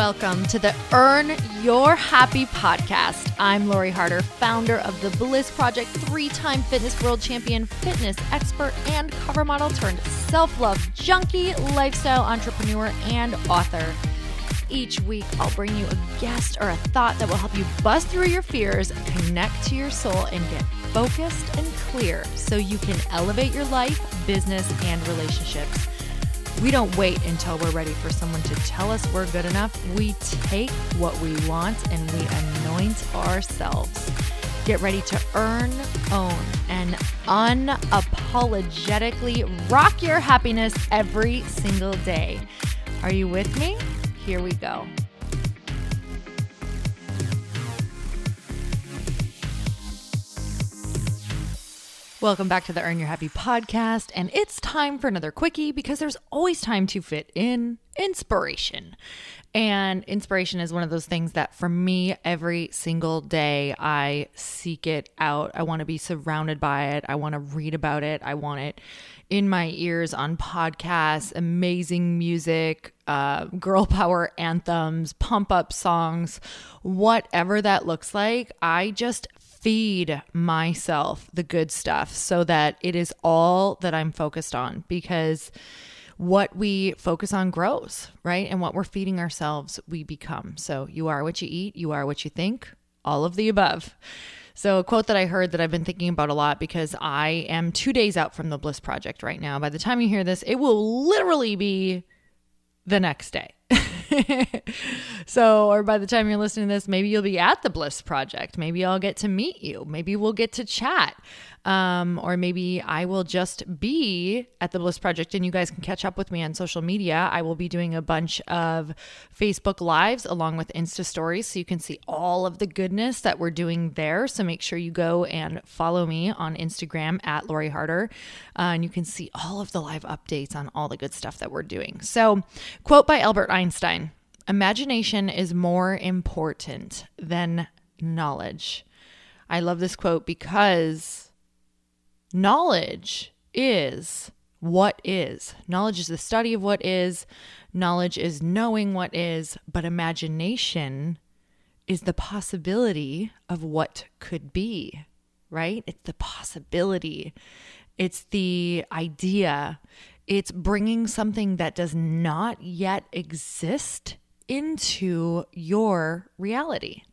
Welcome to the Earn Your Happy podcast. I'm Lori Harder, founder of The Bliss Project, 3-time fitness world champion, fitness expert, and cover model turned self-love junkie, lifestyle entrepreneur, and author. Each week, I'll bring you a guest or a thought that will help you bust through your fears, connect to your soul, and get focused and clear so you can elevate your life, business, and relationships. We don't wait until we're ready for someone to tell us we're good enough. We take what we want and we anoint ourselves. Get ready to earn, own, and unapologetically rock your happiness every single day. Are you with me? Here we go. Welcome back to the Earn Your Happy podcast, and it's time for another quickie because there's always time to fit in inspiration. And inspiration is one of those things that for me, every single day, I seek it out. I want to be surrounded by it. I want to read about it. I want it in my ears on podcasts, amazing music, girl power anthems, pump up songs, whatever that looks like. I just feed myself the good stuff so that it is all that I'm focused on, because what we focus on grows, right? And what we're feeding ourselves, we become. So you are what you eat, you are what you think, all of the above. So a quote that I heard that I've been thinking about a lot, because I am 2 days out from the Bliss Project right now. By the time you hear this, it will literally be the next day. So, or by the time you're listening to this, maybe you'll be at the Bliss Project. Maybe I'll get to meet you. Maybe we'll get to chat. Or maybe I will just be at the Bliss Project and you guys can catch up with me on social media. I will be doing a bunch of Facebook Lives along with Insta Stories, so you can see all of the goodness that we're doing there. So make sure you go and follow me on Instagram at Lori Harder, and you can see all of the live updates on all the good stuff that we're doing. So, quote by Albert Einstein: "Imagination is more important than knowledge." I love this quote because knowledge is what is. Knowledge is the study of what is. Knowledge is knowing what is. But imagination is the possibility of what could be, right? It's the possibility. It's the idea. It's bringing something that does not yet exist into your reality.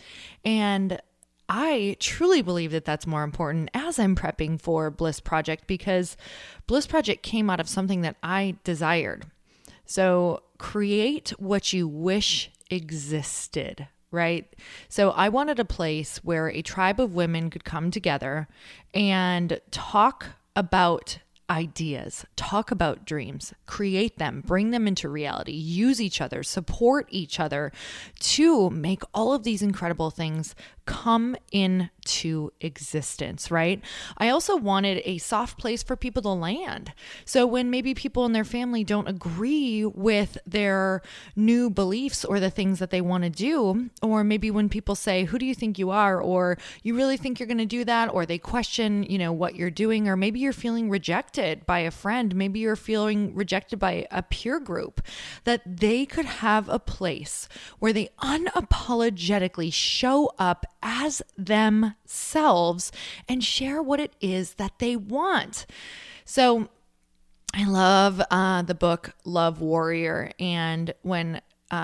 And I truly believe that that's more important as I'm prepping for Bliss Project, because Bliss Project came out of something that I desired. So create what you wish existed, right? So I wanted a place where a tribe of women could come together and talk about ideas, talk about dreams, create them, bring them into reality, use each other, support each other to make all of these incredible things come into existence, right? I also wanted a soft place for people to land. So when maybe people in their family don't agree with their new beliefs or the things that they want to do, or maybe when people say, "Who do you think you are?" or "You really think you're going to do that?" or they question, what you're doing, or maybe you're feeling rejected by a friend, maybe you're feeling rejected by a peer group, that they could have a place where they unapologetically show up as themselves and share what it is that they want. So I love the book Love Warrior. And when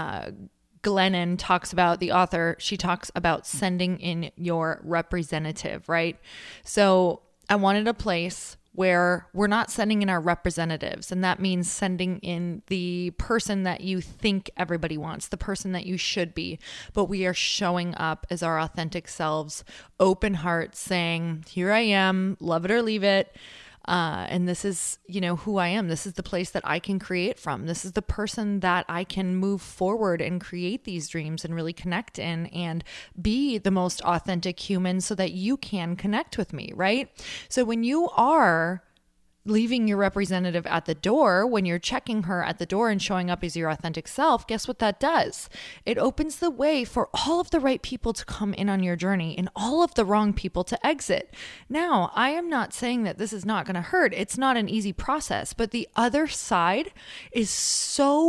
Glennon talks about, the author, she talks about sending in your representative, right? So I wanted a place where we're not sending in our representatives. And that means sending in the person that you think everybody wants, the person that you should be. But we are showing up as our authentic selves, open heart, saying, "Here I am, love it or leave it. And this is, who I am. This is the place that I can create from. This is the person that I can move forward and create these dreams and really connect in and be the most authentic human so that you can connect with me," right? So when you are leaving your representative at the door, when you're checking her at the door and showing up as your authentic self, guess what that does? It opens the way for all of the right people to come in on your journey and all of the wrong people to exit. Now, I am not saying that this is not going to hurt. It's not an easy process, but the other side is so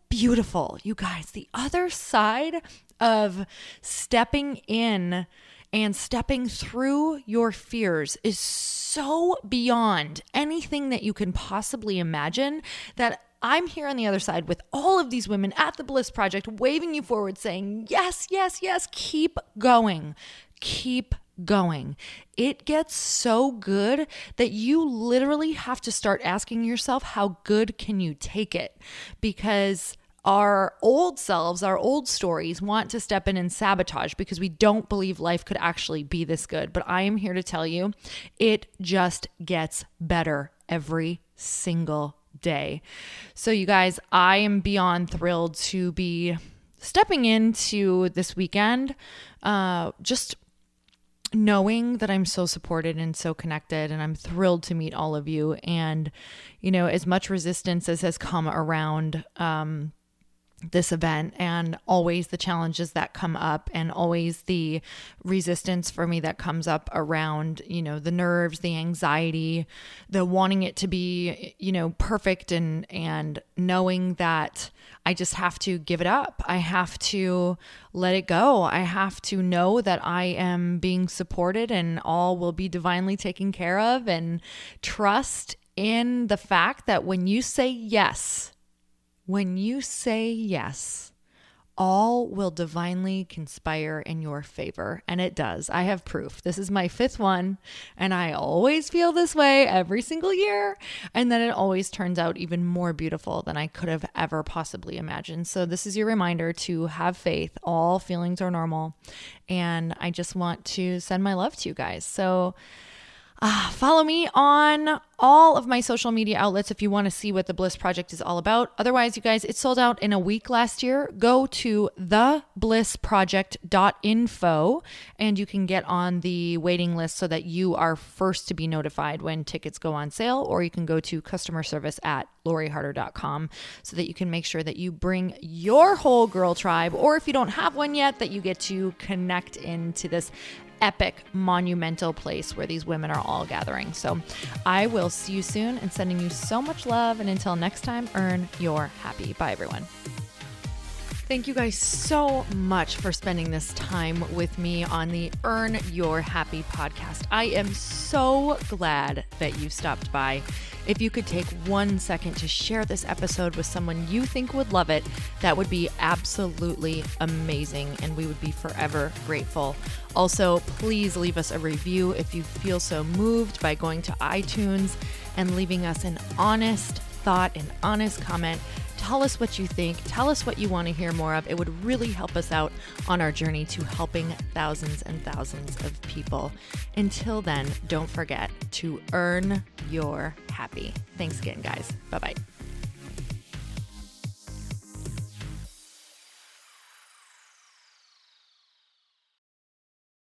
beautiful. You guys, the other side of stepping in and stepping through your fears is so beyond anything that you can possibly imagine that I'm here on the other side with all of these women at the Bliss Project waving you forward saying, yes, yes, yes, keep going. Keep going. It gets so good that you literally have to start asking yourself, how good can you take it? Because our old selves, our old stories want to step in and sabotage because we don't believe life could actually be this good. But I am here to tell you, it just gets better every single day. So you guys, I am beyond thrilled to be stepping into this weekend, just knowing that I'm so supported and so connected, and I'm thrilled to meet all of you. And, you know, as much resistance as has come around, this event, and always the challenges that come up, and always the resistance for me that comes up around, you know, the nerves, the anxiety, the wanting it to be, you know, perfect, and knowing that I just have to give it up. I have to let it go. I have to know that I am being supported and all will be divinely taken care of, and trust in the fact that when you say yes, all will divinely conspire in your favor. And it does. I have proof. This is my 5th one, and I always feel this way every single year. And then it always turns out even more beautiful than I could have ever possibly imagined. So this is your reminder to have faith. All feelings are normal. And I just want to send my love to you guys. So follow me on all of my social media outlets if you want to see what the Bliss Project is all about. Otherwise, you guys, it sold out in a week last year. Go to theblissproject.info and you can get on the waiting list so that you are first to be notified when tickets go on sale, or you can go to customer service at loriharder.com so that you can make sure that you bring your whole girl tribe, or if you don't have one yet, that you get to connect into this epic, monumental place where these women are all gathering. So I will see you soon, and sending you so much love. And until next time, earn your happy. Bye, everyone. Thank you guys so much for spending this time with me on the Earn Your Happy podcast. I am so glad that you stopped by. If you could take 1 second to share this episode with someone you think would love it, that would be absolutely amazing, and we would be forever grateful. Also, please leave us a review if you feel so moved by going to iTunes and leaving us an honest thought, an honest comment. Tell us what you think. Tell us what you want to hear more of. It would really help us out on our journey to helping thousands and thousands of people. Until then, don't forget to earn your happy. Thanks again, guys. Bye-bye.